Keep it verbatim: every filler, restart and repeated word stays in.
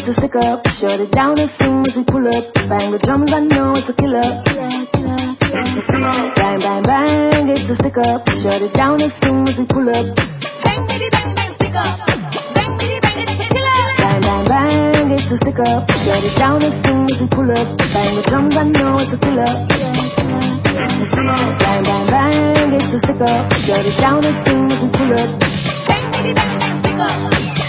a stick up. Shut it down as soon as we pull up. Bang the drums, I know it's a killer. Bang, bang, bang, it's a stick up. Shut it down as soon as we pull up. Bang, bitty, bang, bang, stick up. Bang, bitty, bang, it's a killer. Bang, bang, bang, it's a stick up. Shut it down as soon as we pull up. Bang the drums, I know it's a killer. Bang, bang, bang, it's a stick up. Shut it down as soon as we pull up. Bang, bitty, bang, bang, stick up.